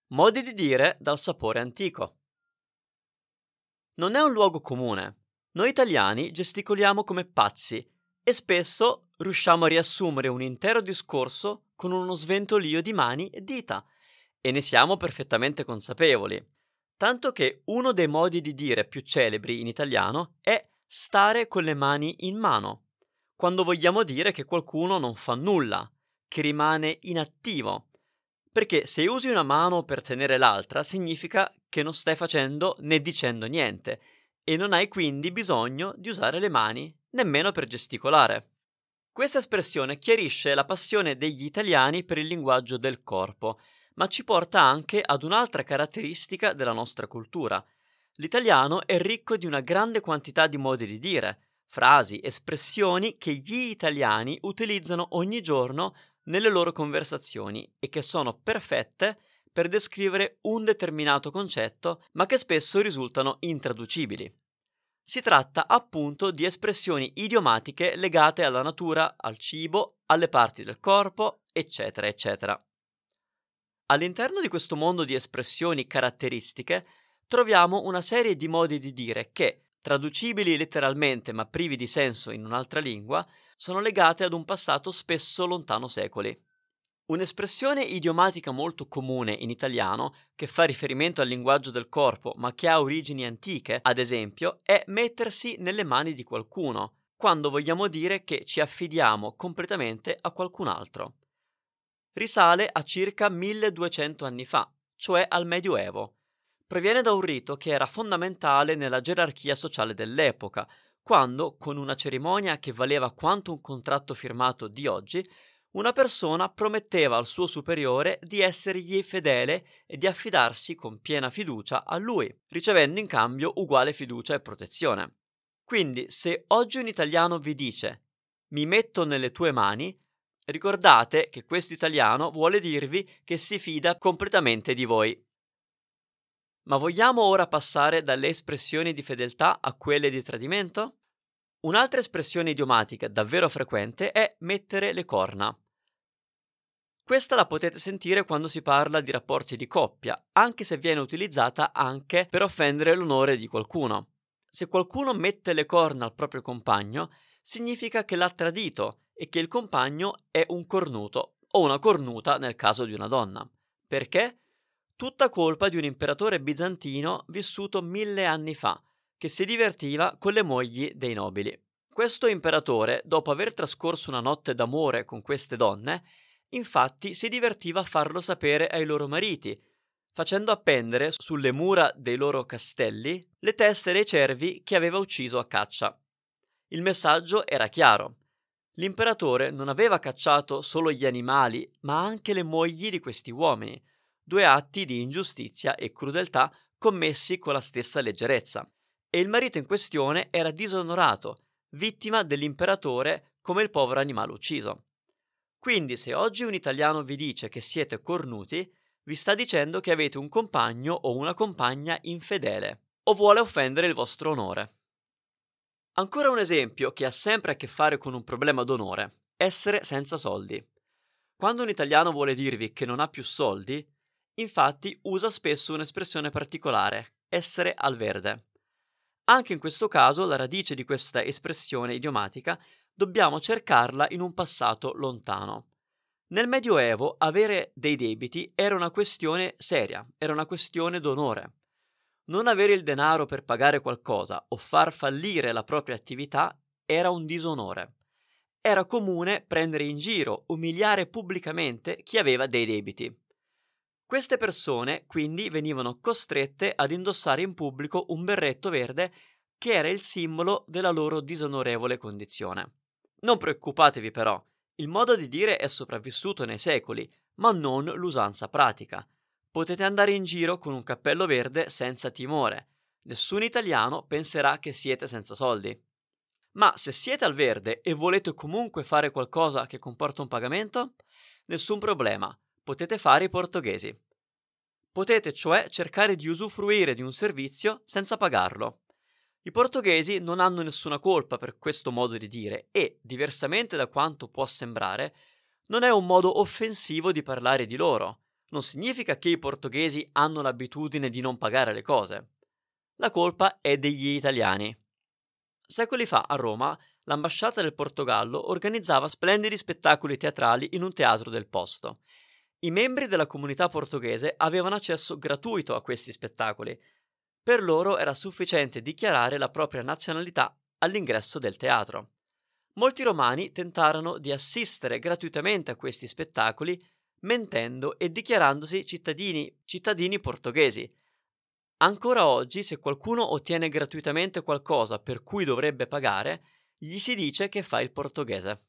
Modi di dire dal sapore antico. Non è un luogo comune. Noi italiani gesticoliamo come pazzi e spesso riusciamo a riassumere un intero discorso con uno sventolio di mani e dita e ne siamo perfettamente consapevoli. Tanto che uno dei modi di dire più celebri in italiano è stare con le mani in mano, quando vogliamo dire che qualcuno non fa nulla, che rimane inattivo. Perché se usi una mano per tenere l'altra, significa che non stai facendo né dicendo niente e non hai quindi bisogno di usare le mani nemmeno per gesticolare. Questa espressione chiarisce la passione degli italiani per il linguaggio del corpo, ma ci porta anche ad un'altra caratteristica della nostra cultura. L'italiano è ricco di una grande quantità di modi di dire, frasi, espressioni che gli italiani utilizzano ogni giorno nelle loro conversazioni e che sono perfette per descrivere un determinato concetto, ma che spesso risultano intraducibili. Si tratta appunto di espressioni idiomatiche legate alla natura, al cibo, alle parti del corpo, eccetera, eccetera. All'interno di questo mondo di espressioni caratteristiche troviamo una serie di modi di dire che, traducibili letteralmente ma privi di senso in un'altra lingua, sono legate ad un passato spesso lontano secoli. Un'espressione idiomatica molto comune in italiano, che fa riferimento al linguaggio del corpo ma che ha origini antiche, ad esempio, è mettersi nelle mani di qualcuno, quando vogliamo dire che ci affidiamo completamente a qualcun altro. Risale a circa 1200 anni fa, cioè al Medioevo. Proviene da un rito che era fondamentale nella gerarchia sociale dell'epoca, quando, con una cerimonia che valeva quanto un contratto firmato di oggi, una persona prometteva al suo superiore di essergli fedele e di affidarsi con piena fiducia a lui, ricevendo in cambio uguale fiducia e protezione. Quindi, se oggi un italiano vi dice "mi metto nelle tue mani", ricordate che questo italiano vuole dirvi che si fida completamente di voi. Ma vogliamo ora passare dalle espressioni di fedeltà a quelle di tradimento? Un'altra espressione idiomatica davvero frequente è mettere le corna. Questa la potete sentire quando si parla di rapporti di coppia, anche se viene utilizzata anche per offendere l'onore di qualcuno. Se qualcuno mette le corna al proprio compagno, significa che l'ha tradito e che il compagno è un cornuto o una cornuta nel caso di una donna. Perché? Tutta colpa di un imperatore bizantino vissuto 1000 anni fa, che si divertiva con le mogli dei nobili. Questo imperatore, dopo aver trascorso una notte d'amore con queste donne, infatti si divertiva a farlo sapere ai loro mariti, facendo appendere sulle mura dei loro castelli le teste dei cervi che aveva ucciso a caccia. Il messaggio era chiaro. L'imperatore non aveva cacciato solo gli animali, ma anche le mogli di questi uomini, due atti di ingiustizia e crudeltà commessi con la stessa leggerezza. E il marito in questione era disonorato, vittima dell'imperatore come il povero animale ucciso. Quindi se oggi un italiano vi dice che siete cornuti, vi sta dicendo che avete un compagno o una compagna infedele, o vuole offendere il vostro onore. Ancora un esempio che ha sempre a che fare con un problema d'onore: essere senza soldi. Quando un italiano vuole dirvi che non ha più soldi, infatti usa spesso un'espressione particolare: essere al verde. Anche in questo caso la radice di questa espressione idiomatica dobbiamo cercarla in un passato lontano. Nel Medioevo avere dei debiti era una questione seria, era una questione d'onore. Non avere il denaro per pagare qualcosa o far fallire la propria attività era un disonore. Era comune prendere in giro, umiliare pubblicamente chi aveva dei debiti. Queste persone quindi venivano costrette ad indossare in pubblico un berretto verde che era il simbolo della loro disonorevole condizione. Non preoccupatevi però, il modo di dire è sopravvissuto nei secoli, ma non l'usanza pratica. Potete andare in giro con un cappello verde senza timore. Nessun italiano penserà che siete senza soldi. Ma se siete al verde e volete comunque fare qualcosa che comporta un pagamento, nessun problema, potete fare i portoghesi. Potete cioè cercare di usufruire di un servizio senza pagarlo. I portoghesi non hanno nessuna colpa per questo modo di dire e, diversamente da quanto può sembrare, non è un modo offensivo di parlare di loro, non significa che i portoghesi hanno l'abitudine di non pagare le cose. La colpa è degli italiani. Secoli fa a Roma l'ambasciata del Portogallo organizzava splendidi spettacoli teatrali in un teatro del posto. I membri della comunità portoghese avevano accesso gratuito a questi spettacoli. Per loro era sufficiente dichiarare la propria nazionalità all'ingresso del teatro. Molti romani tentarono di assistere gratuitamente a questi spettacoli mentendo e dichiarandosi cittadini portoghesi. Ancora oggi, se qualcuno ottiene gratuitamente qualcosa per cui dovrebbe pagare, gli si dice che fa il portoghese.